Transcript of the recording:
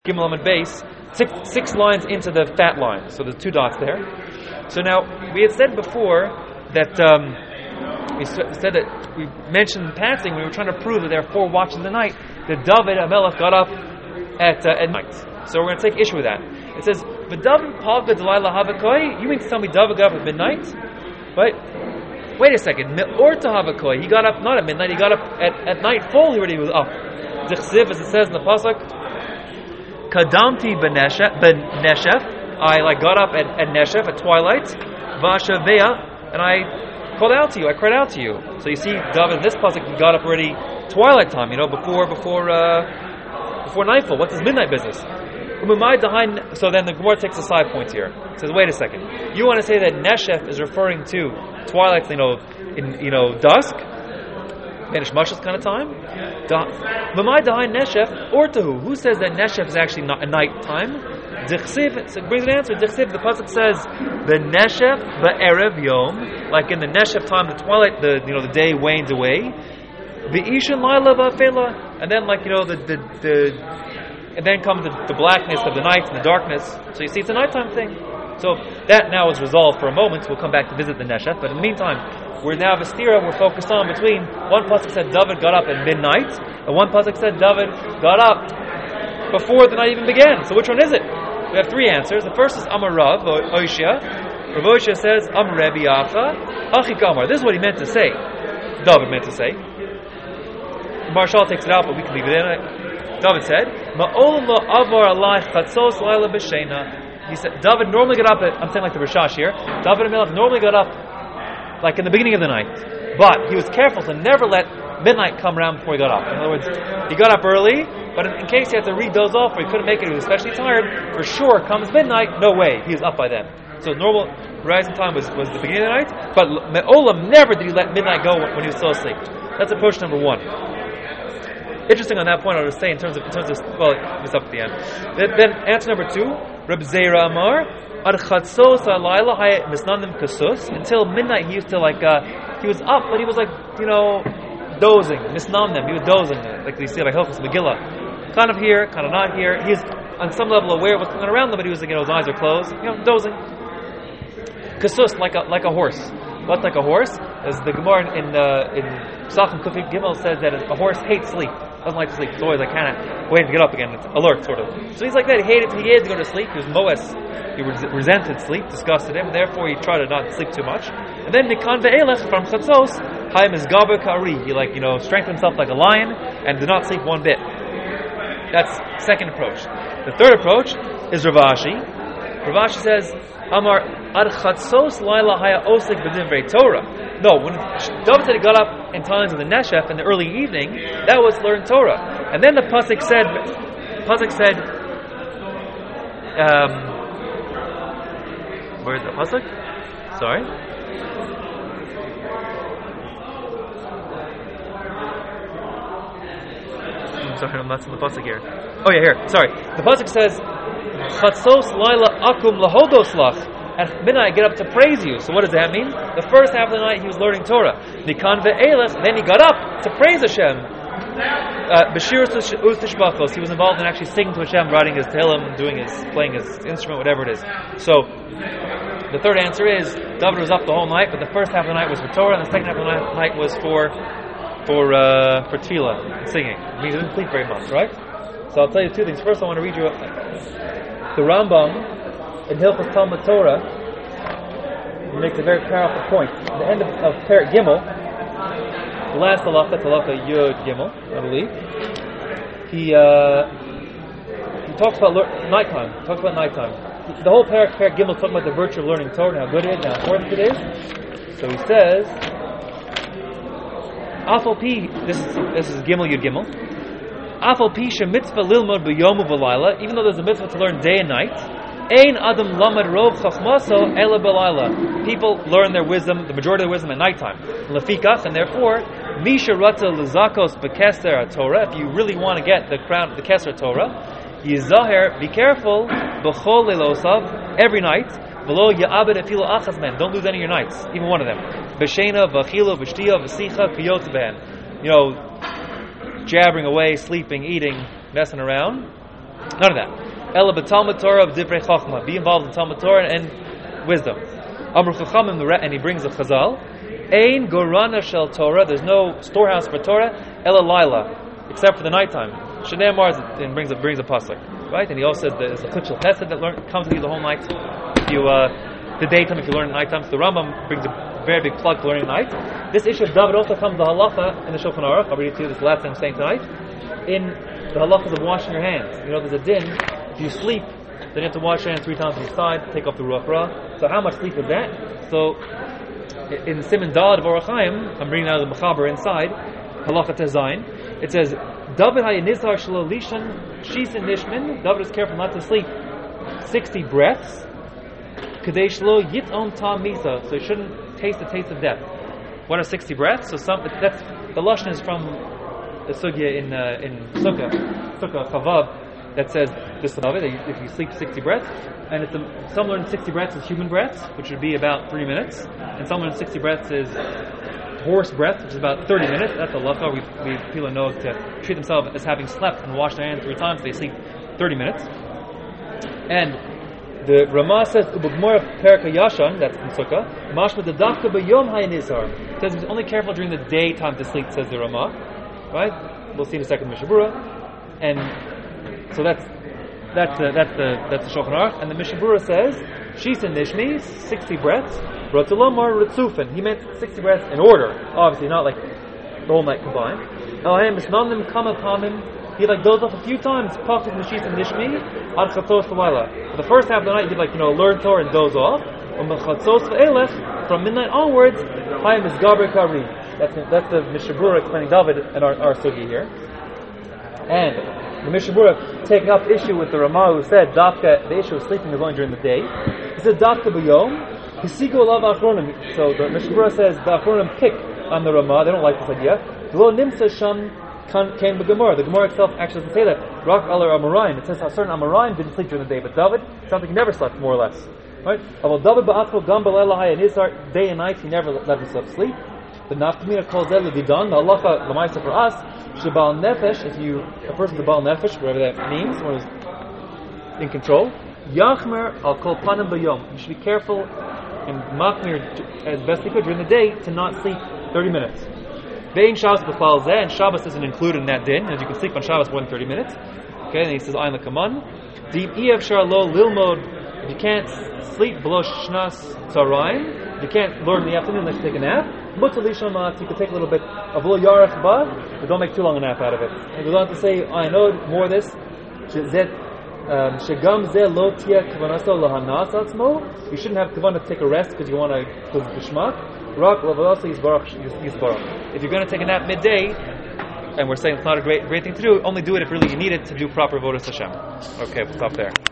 Gimel Amud Beis, six lines into the fat line. So there's two dots there. So now we had said before that we mentioned in passing we were trying to prove that there are 4 watches in the night. That David HaMelech got up at night. So we're going to take issue with that. It says, "V'David Pagad Delilah Havakoi." You mean to tell me David got up at midnight? Right? Wait a second. Me'orta Havakoi. He got up not at midnight. He got up at nightfall. He already was up. Dichsiv, as it says in the pasuk. Kadamti ben Neshef, I got up at Neshef at twilight, Vashavea, and I called out to you. I cried out to you. So you see, David, this pasuk got up already twilight time. Before nightfall. What's his midnight business? So then the Gemara takes a side point here. It says, wait a second. You want to say that Neshef is referring to twilight, dusk, Manish Mash's kind of time? Who says that Neshef is actually not a night time? Dichsiv, so it brings an answer. Dichsiv, the pasuk says, the Neshef ba'erev yom, like in the Neshef time, the twilight, the day wanes away. The Ishan laila ba'afela, and then and then comes the blackness of the night and the darkness. So you see, it's a nighttime thing. So that now is resolved for a moment. We'll come back to visit the Neshef, but in the meantime, we're now Vestira, we're focused on between one pasuk said David got up at midnight, and one pasuk said David got up before the night even began. So which one is it? We have 3 answers. The first is Amar Rav Oishia. Rav Oishia says Amar Rebbe Yafa Achik Amar. This is what he meant to say. David meant to say. Marshal takes it out, but we can leave it in. David said Ma'olam lo avar alai chatzos laila b'sheina. He said David normally got up I'm saying like the Rashash here. David HaMelech normally got up like in the beginning of the night, but he was careful to never let midnight come around before he got up. In other words, he got up early, but in case he had to redoze off or he couldn't make it, he was especially tired, for sure comes midnight, no way, he was up by then. So normal rising time was the beginning of the night, but Me'olam never did he let midnight go when he was still asleep. That's approach number 1. Interesting on that point, I would say, in terms of well, it's up at the end. Then answer number 2, Reb Zera Amar, until midnight he used to he was up, but he was dozing, misnamnem, he was dozing, like you see by Hilchos Megillah, kind of here, kind of not here. He's on some level aware of what's going on around him, but he was his eyes are closed, dozing. Kasus, like a horse. What's like a horse? As the Gemara in Psachim Kufi Gimel says that a horse hates sleep. Doesn't like to sleep. It's always kind of waiting to get up again. It's alert, sort of. So he's like that. He hated to go to sleep. He was Moes. He resented sleep, disgusted him, and therefore he tried to not sleep too much. And then Mikan ve'elech from Chatzos, Haim is Gaber Kari. He strengthened himself like a lion and did not sleep one bit. That's second approach. The third approach is Rav Ashi. Rav Ashi says, Amar ad Chatzos laila haya osik b'divrei Torah. No, when David said he got up in times of the Neshef in the early evening, that was learn Torah. And then the pasuk said, where's the pasuk? Sorry. I'm sorry, I'm not seeing the pasuk here. Oh yeah, here. Sorry. The pasuk says, Chatzos laila akum lahodos lach. At midnight I get up to praise you. So what does that mean? The first half of the night he was learning Torah. Nikan ve'elech, then he got up to praise Hashem. Bashir Tishbachos, he was involved in actually singing to Hashem, writing his Tehillim, playing his instrument, whatever it is. So the third answer is David was up the whole night, but the first half of the night was for Torah, and the second half of the night was for tefillah and singing. It means he didn't sleep very much, right? So I'll tell you 2 things. First, I want to read you the Rambam in Hilchos Talmud Torah. He makes a very powerful point. At the end of Perek Gimel, the last halacha, halacha Yud Gimel, I believe, he talks about nighttime. The whole Perek Gimel talking about the virtue of learning Torah and how good it is and how important it is. So he says, Afal Pi, this is Gimel Yud Gimel. Afal Pi she mitzvah lilmod b'yom u'v'layla, even though there's a mitzvah to learn day and night, Ein adam lamad rov chachmaso ela b'layla. People learn their wisdom, the majority of their wisdom at nighttime. Lefikach, and therefore, misha rata lezakos b'keser Torah. If you really want to get the crown, the keser Torah, yizaher, be careful, b'chol leilosav, every night, v'lo ya'abed efilo achas men. Don't lose any of your nights, even one of them. B'shena, v'achilo, v'shtiya, v'sicha, kiyot b'hen. Jabbering away, sleeping, eating, messing around. None of that. Ela b'Talmud Torah b'divrei chachma. Be involved in Talmud Torah and wisdom. Amru chachamim, and he brings a chazal. Ein gorana shel Torah. There's no storehouse for Torah. Ela laila, except for the nighttime. Shnei Amar, and brings a pasuk, right? And he also says there's a chutz chesed that comes with you the whole night. If you the daytime, if you learn at nighttime, so the Rambam brings a very big plug for learning at night. This issue of David also comes to halacha in the Shulchan Aruch. I'll read it to you. This is the last thing I'm saying tonight. In the halachas of washing your hands, you know, there's a din. If you sleep, then you have to wash your hands 3 times on each side, take off the ruach ra. So how much sleep is that? So in Siman Daled of Orach Chaim, I'm reading out of the Mechaber inside, halacha tezayin. It says, David hayanizhar shelo lishan shisin nishmin. David is careful not to sleep 60 breaths. Kadei shelo yiton tam misa. So he shouldn't taste the taste of death. What are 60 breaths? So that's the lashon is from the sugya in Sukkah Chavav that says this David that if you sleep 60 breaths, and it's some learn 60 breaths is human breaths, which would be about 3 minutes, and some learn 60 breaths is horse breath, which is about 30 minutes. That's a halacha. People know to treat themselves as having slept and washed their hands 3 times. They sleep 30 minutes. And the Ramah says Ubugmora Perka Yashan, that's in Sukkah. Mashma the Dafka B'Yom Hayanizar. It says he's only careful during the daytime to sleep. Says the Ramah, right? We'll see in a second Mishabura, and so that's the Shulchan Aruch. And the Mishabura says Shisin Nishmi 60 breaths. Rotzalomar Ritzufin. He meant 60 breaths in order. Obviously, not like the whole night combined. Elohim Misnamnim Kamapamim. He goes off a few times. Pachik Mishis and Nishmi. Ad Chatzos L'Laila. For the first half of the night, he'd learn Torah and doze off. Chatzos L'Elech. From midnight onwards, Hayim is Gaber Kari. That's the Mishabura explaining David and our sugi here. And the Mishabura taking up issue with the Ramah who said Dafka, the issue of sleeping is only during the day. He said Dafka B'Yom. So the Mishabura says the Achronim pick on the Ramah. They don't like this idea. The Gemara itself actually doesn't say that. Rak alar Amoraim. It says how certain Amoraim didn't sleep during the day, but David sounds like he never slept, more or less. Right? David ba'atfo gam b'leilahai, and Isar day and night he never let himself sleep. The nafkamina calls that l'didan. The halacha l'maisa for us shebal nefesh. If a person's a bal nefesh, whatever that means, one who's in control. Yachmer al kol panim b'yom. You should be careful and machmir as best he could during the day to not sleep 30 minutes. Vein Shabbos b'chlal zeh, and Shabbos isn't included in that din, as you can sleep on Shabbos more than 30 minutes. Okay, and he says ayin l'kaman. Dim iev shar lo lilmod. If you can't sleep below shnas tzarayim, if you can't learn in the afternoon, let's take a nap. Mutar lishamat, you can take a little bit of lo yarech ba, but don't make too long a nap out of it. And goes on to say, I know more of this. Shegam zeh lo tia kavanaso lahanas atzmo. You shouldn't have kavanah to take a rest because you want to because of the shmak. Rak lavasa yisbarach. If you're going to take a nap midday, and we're saying it's not a great thing to do, only do it if really you need it to do proper avodas Hashem. Okay, we'll stop there.